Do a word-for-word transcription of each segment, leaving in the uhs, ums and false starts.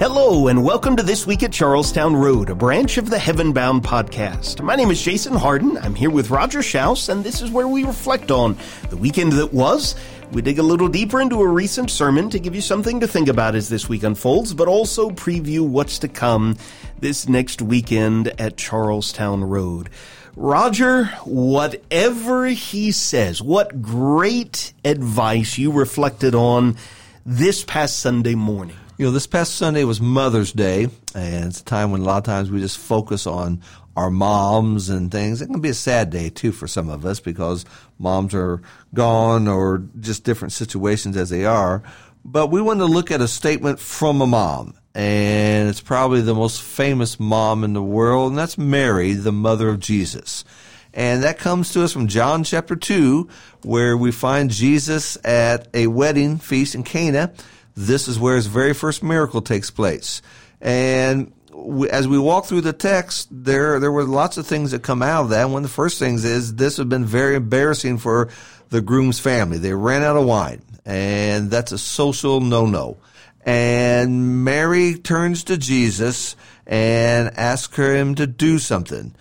Hello, and welcome to This Week at Charlestown Road, a branch of the Heaven Bound podcast. My name is Jason Harden. I'm here with Roger Schaus, and this is where we reflect on the weekend that was. We dig a little deeper into a recent sermon to give you something to think about as this week unfolds, but also preview what's to come this next weekend at Charlestown Road. Roger, whatever he says, what great advice you reflected on this past Sunday morning. You know, this past Sunday was Mother's Day, and it's a time when a lot of times we just focus on our moms and things. It can be a sad day, too, for some of us because moms are gone or just different situations as they are. But we want to look at a statement from a mom, and it's probably the most famous mom in the world, and that's Mary, the mother of Jesus. And that comes to us from John chapter two, where we find Jesus at a wedding feast in Cana. This is where his very first miracle takes place. And we, as we walk through the text, there there were lots of things that come out of that. One of the first things is this has been very embarrassing for the groom's family. They ran out of wine, and that's a social no-no. And Mary turns to Jesus and asks him to do something.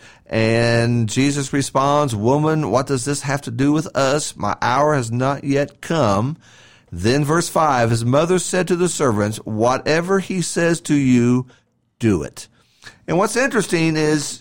And Jesus responds, "Woman, what does this have to do with us? My hour has not yet come." Then verse five, his mother said to the servants, "Whatever he says to you, do it." And what's interesting is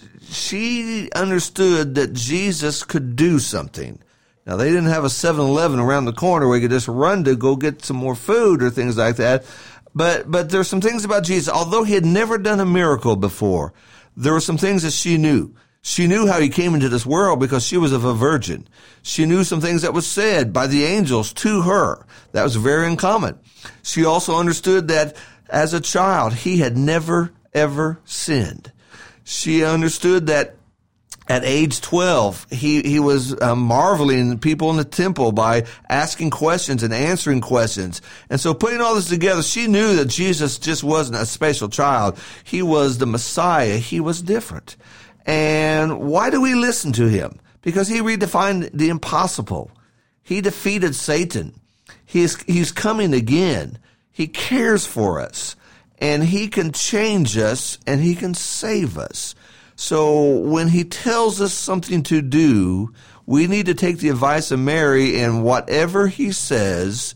she understood that Jesus could do something. Now, they didn't have a seven eleven around the corner where you could just run to go get some more food or things like that. But, but there's some things about Jesus. Although he had never done a miracle before, there were some things that she knew. She knew how he came into this world because she was of a virgin. She knew some things that was said by the angels to her. That was very uncommon. She also understood that as a child, he had never, ever sinned. She understood that at age twelve, he, he was uh, marveling people in the temple by asking questions and answering questions. And so putting all this together, she knew that Jesus just wasn't a special child. He was the Messiah. He was different. And why do we listen to him? Because he redefined the impossible. He defeated Satan. He's, he's coming again. He cares for us. And he can change us and he can save us. So when he tells us something to do, we need to take the advice of Mary and whatever he says,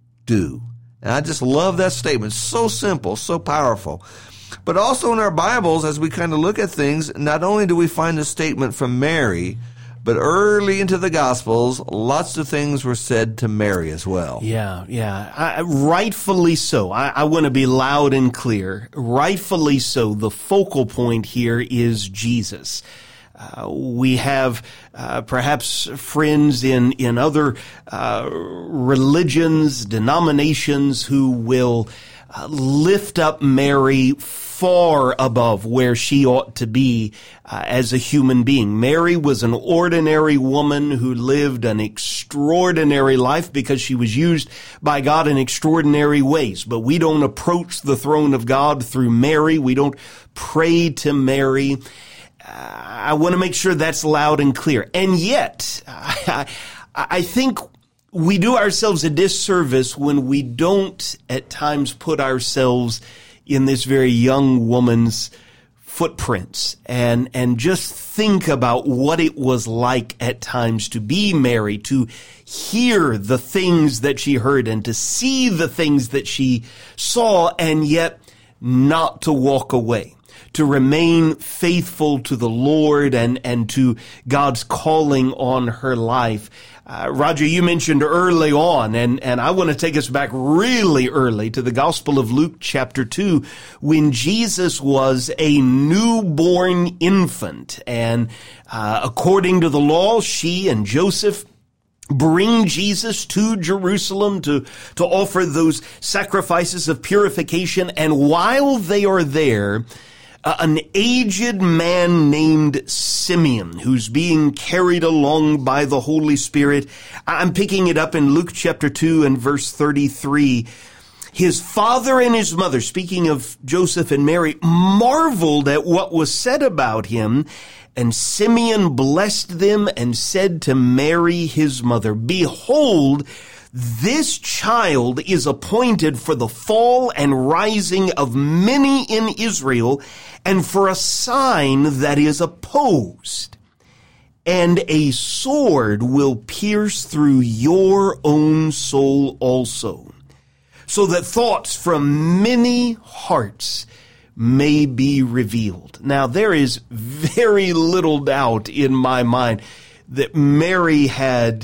do. And I just love that statement. So simple, so powerful. But also in our Bibles, as we kind of look at things, not only do we find a statement from Mary, but early into the Gospels, lots of things were said to Mary as well. Yeah, yeah. I, rightfully so. I, I want to be loud and clear. Rightfully so. The focal point here is Jesus. Uh, we have uh, perhaps friends in, in other uh, religions, denominations who will uh, lift up Mary far above where she ought to be uh, as a human being. Mary was an ordinary woman who lived an extraordinary life because she was used by God in extraordinary ways. But we don't approach the throne of God through Mary. We don't pray to Mary. I want to make sure that's loud and clear. And yet, I, I think we do ourselves a disservice when we don't at times put ourselves in this very young woman's footprints and, and just think about what it was like at times to be Mary, to hear the things that she heard and to see the things that she saw and yet not to walk away. To remain faithful to the Lord and, and to God's calling on her life. Uh, Roger, you mentioned early on, and, and I want to take us back really early to the Gospel of Luke chapter two, when Jesus was a newborn infant. And uh, according to the law, she and Joseph bring Jesus to Jerusalem to, to offer those sacrifices of purification. And while they are there, Uh, an aged man named Simeon, who's being carried along by the Holy Spirit. I'm picking it up in Luke chapter two and verse thirty-three. His father and his mother, speaking of Joseph and Mary, marveled at what was said about him. And Simeon blessed them and said to Mary, his mother, "Behold, This child is appointed for the fall and rising of many in Israel, and for a sign that is opposed. And a sword will pierce through your own soul also, so that thoughts from many hearts may be revealed. Now, there is very little doubt in my mind that Mary had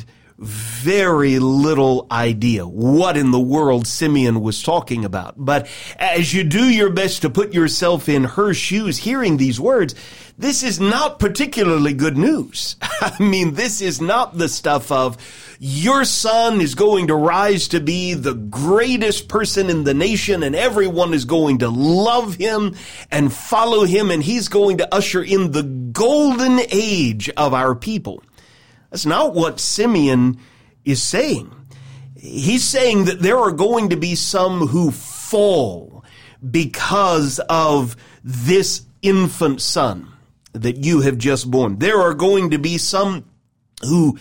very little idea what in the world Simeon was talking about. But as you do your best to put yourself in her shoes, hearing these words, this is not particularly good news. I mean, this is not the stuff of, your son is going to rise to be the greatest person in the nation, and everyone is going to love him and follow him, and he's going to usher in the golden age of our people. That's not what Simeon is saying. He's saying that there are going to be some who fall because of this infant son that you have just born. There are going to be some who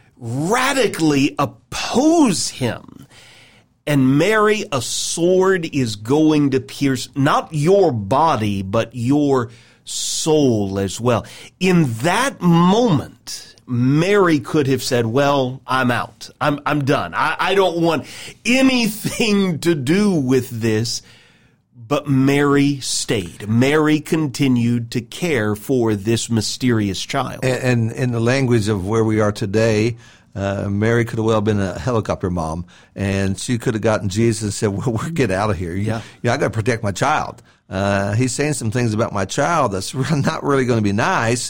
radically oppose him. And Mary, a sword is going to pierce not your body, but your soul as well. In that moment, Mary could have said, well, I'm out. I'm, I'm done. I, I don't want anything to do with this. But Mary stayed. Mary continued to care for this mysterious child. And, and in the language of where we are today, uh, Mary could have well been a helicopter mom, and she could have gotten Jesus and said, well, we'll get out of here. Yeah. You know, I got to protect my child. Uh, he's saying some things about my child that's not really going to be nice,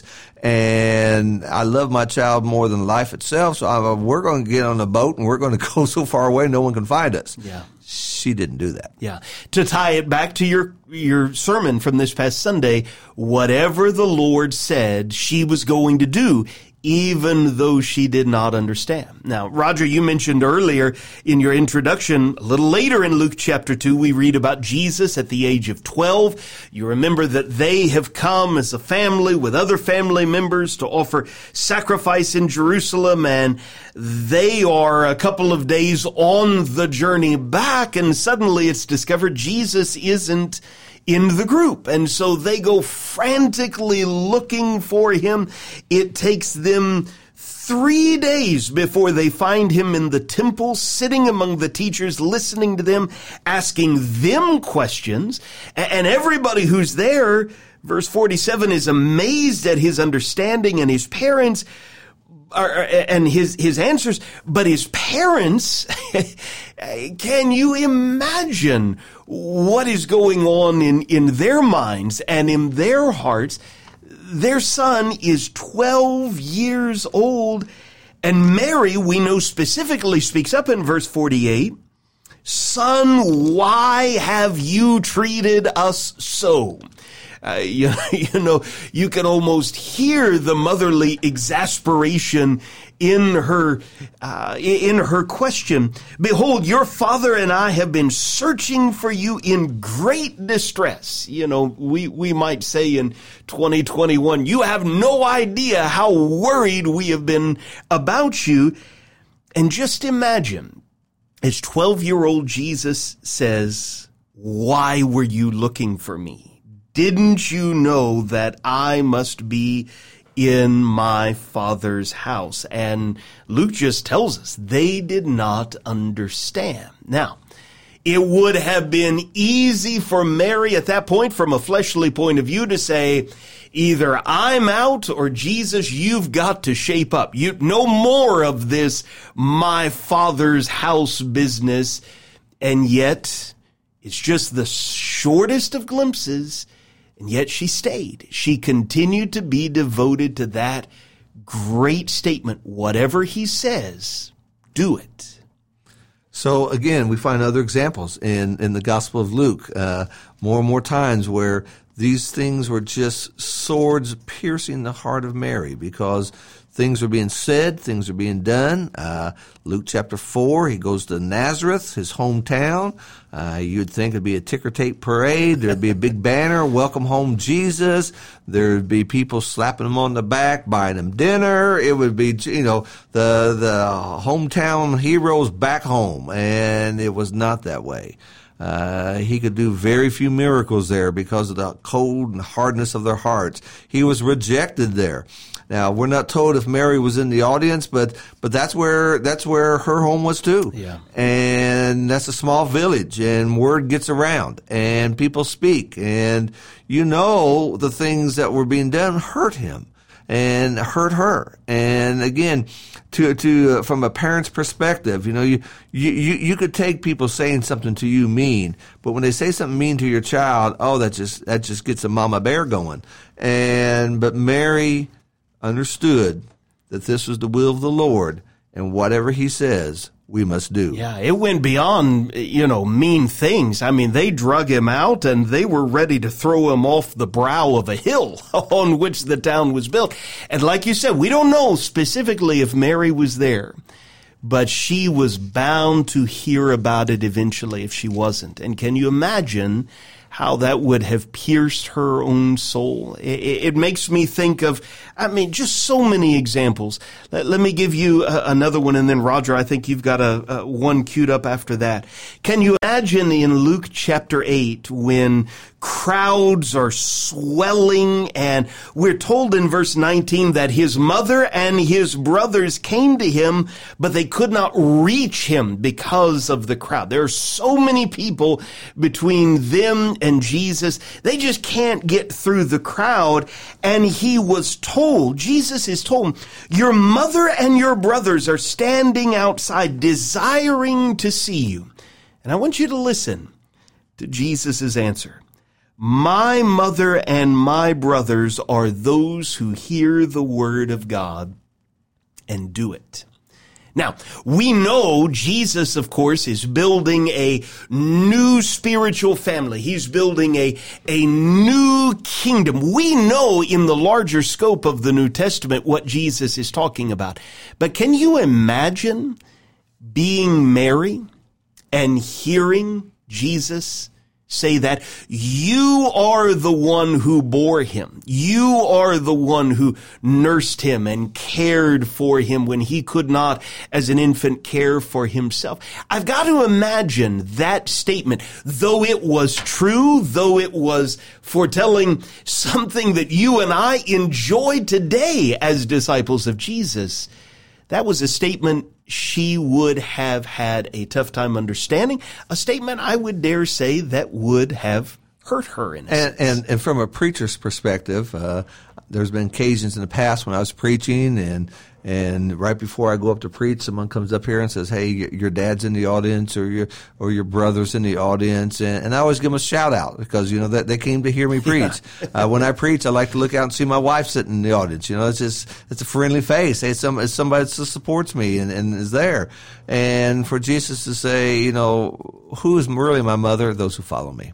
and I love my child more than life itself, so I, we're going to get on a boat and we're going to go so far away no one can find us. Yeah. She didn't do that. Yeah. To tie it back to your your sermon from this past Sunday, whatever the Lord said she was going to do, even though she did not understand. Now, Roger, you mentioned earlier in your introduction, a little later in Luke chapter two, we read about Jesus at the age of twelve. You remember that they have come as a family with other family members to offer sacrifice in Jerusalem, and they are a couple of days on the journey back, and suddenly it's discovered Jesus isn't in the group. And so they go frantically looking for him. It takes them three days before they find him in the temple, sitting among the teachers, listening to them, asking them questions. And everybody who's there, verse forty-seven, is amazed at his understanding, and his parents are, and his, his answers. But his parents, can you imagine what is going on in, in their minds and in their hearts? Their son is twelve years old, and Mary, we know specifically, speaks up in verse forty-eight, "Son, why have you treated us so?" Uh, you, you know, you can almost hear the motherly exasperation in her, uh, in her question. "Behold, your father and I have been searching for you in great distress." You know, we, we might say in twenty twenty-one, you have no idea how worried we have been about you. And just imagine, as twelve-year-old Jesus says, "Why were you looking for me? Didn't you know that I must be in my Father's house?" And Luke just tells us they did not understand. Now, it would have been easy for Mary at that point, from a fleshly point of view, to say, either I'm out, or Jesus, you've got to shape up. You, no more of this my Father's house business. And yet, it's just the shortest of glimpses. And yet she stayed. She continued to be devoted to that great statement. Whatever he says, do it. So again, we find other examples in, in the Gospel of Luke, uh, more and more times where these things were just swords piercing the heart of Mary, because Things are being said, things are being done. Uh, Luke chapter four, he goes to Nazareth, his hometown. Uh, you'd think it'd be a ticker tape parade. There'd be a big banner, welcome home Jesus. There'd be people slapping him on the back, buying him dinner. It would be, you know, the, the hometown heroes back home. And it was not that way. Uh, he could do very few miracles there because of the cold and hardness of their hearts. He was rejected there. Now, we're not told if Mary was in the audience, but, but that's where, that's where her home was too. Yeah. And that's a small village, and word gets around, and people speak, and you know the things that were being done hurt him and hurt her. And again, to, to, uh, from a parent's perspective, you know, you, you, you could take people saying something to you mean, but when they say something mean to your child, oh, that just, that just gets a mama bear going. And, but Mary understood that this was the will of the Lord, and whatever he says, we must do. Yeah, it went beyond, you know, mean things. I mean, they drug him out and they were ready to throw him off the brow of a hill on which the town was built. And like you said, we don't know specifically if Mary was there, but she was bound to hear about it eventually if she wasn't. And can you imagine how that would have pierced her own soul? It, it makes me think of, I mean, just so many examples. Let, let me give you a, another one, and then Roger, I think you've got a, a one queued up after that. Can you imagine in Luke chapter eight when crowds are swelling, and we're told in verse nineteen that his mother and his brothers came to him, but they could not reach him because of the crowd. There are so many people between them and Jesus. They just can't get through the crowd. And he was told, Jesus is told, your mother and your brothers are standing outside desiring to see you. And I want you to listen to Jesus' answer. My mother and my brothers are those who hear the word of God and do it. Now, we know Jesus, of course, is building a new spiritual family. He's building a, a new kingdom. We know in the larger scope of the New Testament what Jesus is talking about. But can you imagine being Mary and hearing Jesus say that you are the one who bore him. You are the one who nursed him and cared for him when he could not, as an infant, care for himself. I've got to imagine that statement, though it was true, though it was foretelling something that you and I enjoy today as disciples of Jesus, that was a statement she would have had a tough time understanding, a statement I would dare say that would have hurt her in a and, and, and from a preacher's perspective, uh, there's been occasions in the past when I was preaching and and right before I go up to preach, someone comes up here and says, hey, your dad's in the audience or your or your brother's in the audience. And, and I always give them a shout out because, you know, that they came to hear me preach. Yeah. uh, when I preach, I like to look out and see my wife sitting in the audience. You know, it's just, it's a friendly face. Hey, it's, some, it's somebody that supports me and, and is there. And for Jesus to say, you know, who is really my mother? Those who follow me.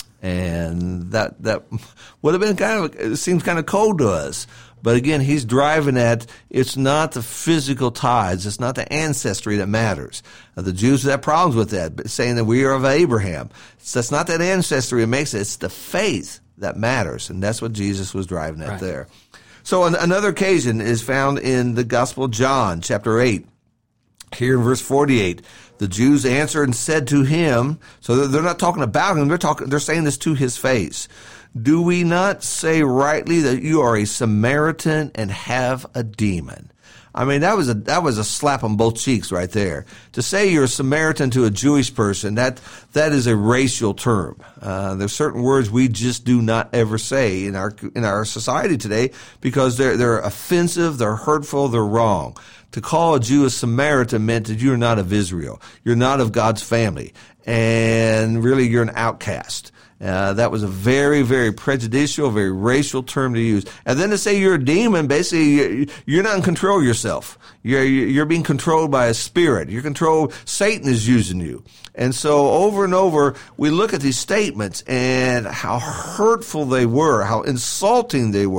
And that, that would have been kind of, it seems kind of cold to us. But again, he's driving at, it's not the physical ties, it's not the ancestry that matters. Uh, the Jews have problems with that, saying that we are of Abraham. It's, that's not that ancestry that makes it, it's the faith that matters. And that's what Jesus was driving at right there. So an, another occasion is found in the Gospel of John, chapter eight. Here in verse forty-eight, the Jews answered and said to him, so they're, they're not talking about him, they're talking, they're saying this to his face. Do we not say rightly that you are a Samaritan and have a demon? I mean, that was a, that was a slap on both cheeks right there. To say you're a Samaritan to a Jewish person, that, that is a racial term. Uh, there's certain words we just do not ever say in our, in our society today because they're, they're offensive, they're hurtful, they're wrong. To call a Jew a Samaritan meant that you're not of Israel. You're not of God's family. And really, you're an outcast. Uh, that was a very, very prejudicial, very racial term to use. And then to say you're a demon, basically, you're not in control of yourself. You're, you're being controlled by a spirit. You're controlled, Satan is using you. And so over and over, we look at these statements and how hurtful they were, how insulting they were.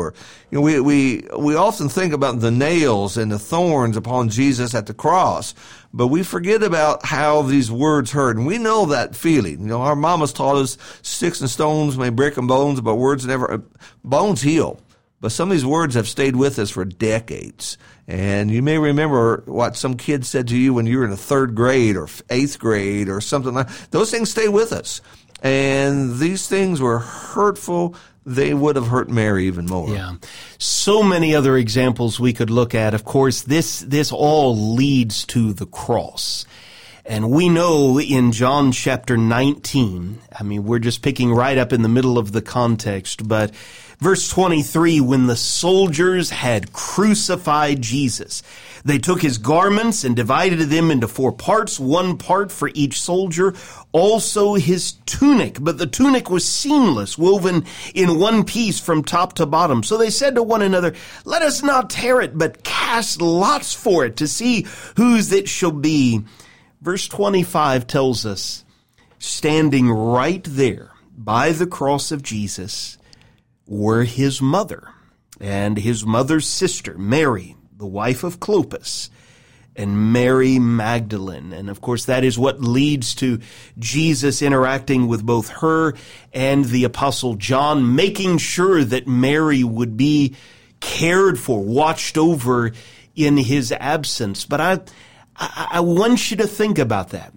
You know, we, we, we often think about the nails and the thorns upon Jesus at the cross, but we forget about how these words hurt. And we know that feeling. You know, our mamas taught us sticks and stones may break them bones, but words never, bones heal. But some of these words have stayed with us for decades. And you may remember what some kid said to you when you were in the third grade or eighth grade or something like that. Those things stay with us. And these things were hurtful. They would have hurt Mary even more. Yeah. So many other examples we could look at. Of course, this, this all leads to the cross. And we know in John chapter nineteen, I mean, we're just picking right up in the middle of the context, but verse twenty-three, when the soldiers had crucified Jesus, they took his garments and divided them into four parts, one part for each soldier, also his tunic. But the tunic was seamless, woven in one piece from top to bottom. So they said to one another, let us not tear it, but cast lots for it to see whose it shall be. Verse twenty-five tells us, standing right there by the cross of Jesus were his mother and his mother's sister, Mary, the wife of Clopas, and Mary Magdalene. And of course, that is what leads to Jesus interacting with both her and the Apostle John, making sure that Mary would be cared for, watched over in his absence. But I, I, I want you to think about that.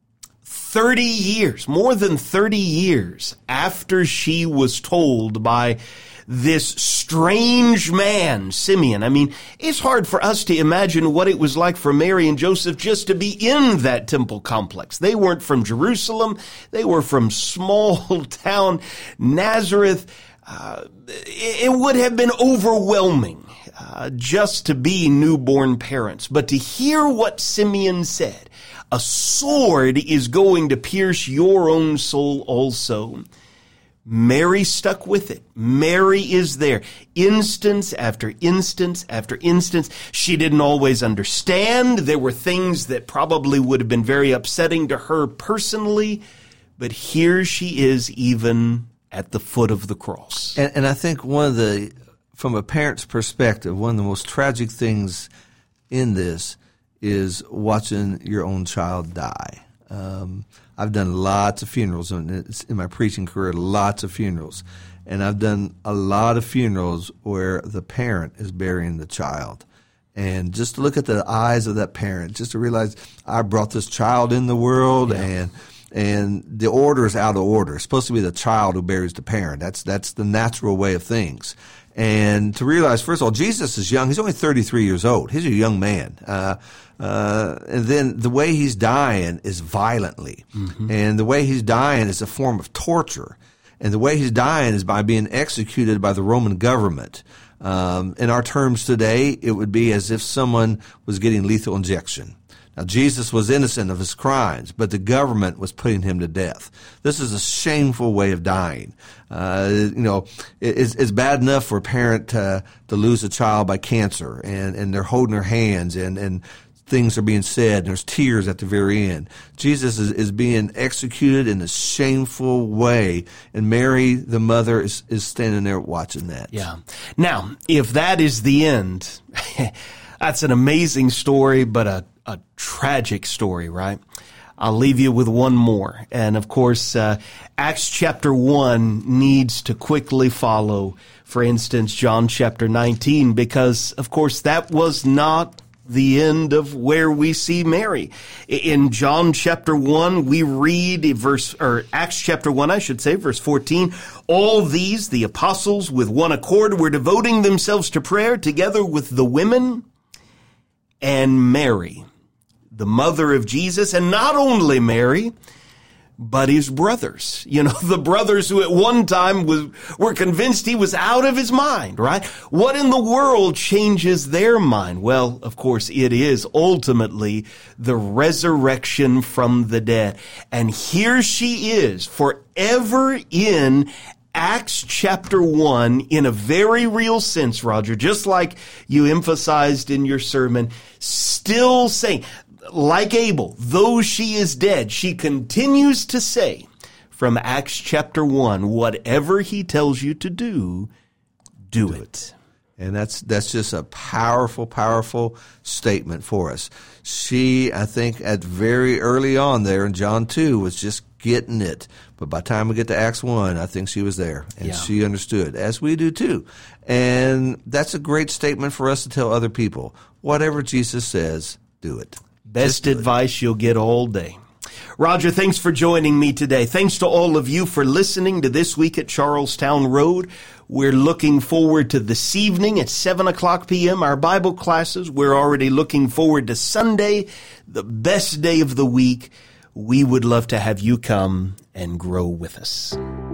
thirty years, more than thirty years after she was told by this strange man, Simeon. I mean, it's hard for us to imagine what it was like for Mary and Joseph just to be in that temple complex. They weren't from Jerusalem. They were from small town Nazareth. Uh, it, it would have been overwhelming uh, just to be newborn parents. But to hear what Simeon said, a sword is going to pierce your own soul also. Mary stuck with it. Mary is there. Instance after instance after instance. She didn't always understand. There were things that probably would have been very upsetting to her personally. But here she is even at the foot of the cross. And, and I think one of the, from a parent's perspective, one of the most tragic things in this is watching your own child die. Um, I've done lots of funerals in, in my preaching career, lots of funerals. And I've done a lot of funerals where the parent is burying the child. And just to look at the eyes of that parent, just to realize I brought this child in the world, yeah. and and the order is out of order. It's supposed to be the child who buries the parent. That's that's the natural way of things. And to realize, first of all, Jesus is young. He's only thirty-three years old. He's a young man. Uh, uh, and then the way he's dying is violently. Mm-hmm. And the way he's dying is a form of torture. And the way he's dying is by being executed by the Roman government. Um, in our terms today, it would be as if someone was getting lethal injection. Now, Jesus was innocent of his crimes, but the government was putting him to death. This is a shameful way of dying. Uh, you know, it's, it's bad enough for a parent to, to lose a child by cancer, and, and they're holding their hands, and, and things are being said, and there's tears at the very end. Jesus is, is being executed in a shameful way, and Mary, the mother, is, is standing there watching that. Yeah. Now, if that is the end, that's an amazing story, but a A tragic story, right? I'll leave you with one more. And of course, uh, Acts chapter one needs to quickly follow, for instance, John chapter nineteen, because of course that was not the end of where we see Mary. In John chapter one, we read verse, or Acts chapter one, I should say, verse fourteen, all these, the apostles with one accord, were devoting themselves to prayer together with the women and Mary, the mother of Jesus, and not only Mary, but his brothers. You know, the brothers who at one time was, were convinced he was out of his mind, right? What in the world changes their mind? Well, of course, it is ultimately the resurrection from the dead. And here she is, forever in Acts chapter one, in a very real sense, Roger, just like you emphasized in your sermon, still saying, like Abel, though she is dead, she continues to say from Acts chapter one, whatever he tells you to do, do, do it. it. And that's that's just a powerful, powerful statement for us. She, I think, at very early on there in John two was just getting it. But by the time we get to Acts one, I think she was there. And yeah. she understood, as we do too. And that's a great statement for us to tell other people. Whatever Jesus says, do it. Best advice you'll get all day. Roger, thanks for joining me today. Thanks to all of you for listening to This Week at Charlestown Road. We're looking forward to this evening at seven o'clock p.m., our Bible classes. We're already looking forward to Sunday, the best day of the week. We would love to have you come and grow with us.